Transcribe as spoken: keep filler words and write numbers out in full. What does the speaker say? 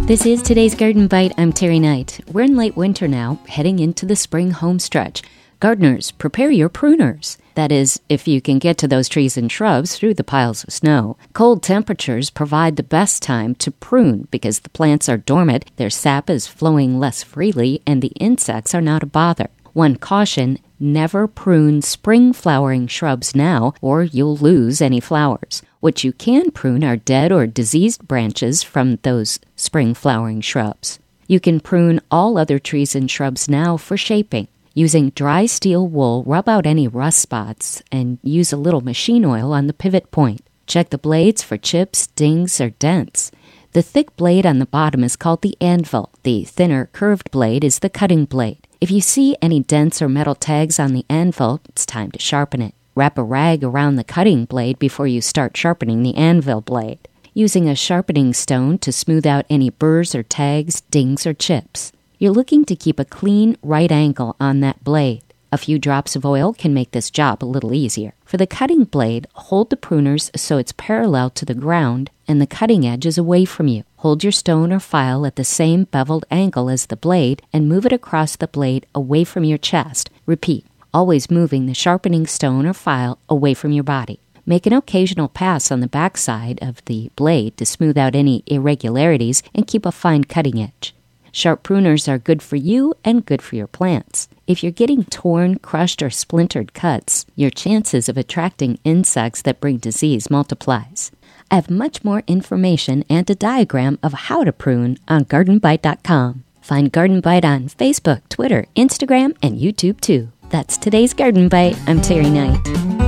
This is today's Garden Bite. I'm Terry Knight. We're in late winter now, heading into the spring home stretch. Gardeners, prepare your pruners. That is, if you can get to those trees and shrubs through the piles of snow. Cold temperatures provide the best time to prune because the plants are dormant, their sap is flowing less freely, and the insects are not a bother. One caution, never prune spring flowering shrubs now or you'll lose any flowers. What you can prune are dead or diseased branches from those spring flowering shrubs. You can prune all other trees and shrubs now for shaping. Using dry steel wool, rub out any rust spots and use a little machine oil on the pivot point. Check the blades for chips, dings, or dents. The thick blade on the bottom is called the anvil. The thinner, curved blade is the cutting blade. If you see any dents or metal tags on the anvil, it's time to sharpen it. Wrap a rag around the cutting blade before you start sharpening the anvil blade. Using a sharpening stone to smooth out any burrs or tags, dings, or chips. You're looking to keep a clean right angle on that blade. A few drops of oil can make this job a little easier. For the cutting blade, hold the pruners so it's parallel to the ground and the cutting edge is away from you. Hold your stone or file at the same beveled angle as the blade and move it across the blade away from your chest. Repeat, always moving the sharpening stone or file away from your body. Make an occasional pass on the backside of the blade to smooth out any irregularities and keep a fine cutting edge. Sharp pruners are good for you and good for your plants. If you're getting torn, crushed, or splintered cuts, your chances of attracting insects that bring disease multiplies. I have much more information and a diagram of how to prune on garden bite dot com. Find Garden Bite on Facebook, Twitter, Instagram, and YouTube too. That's today's Garden Bite. I'm Terry Knight.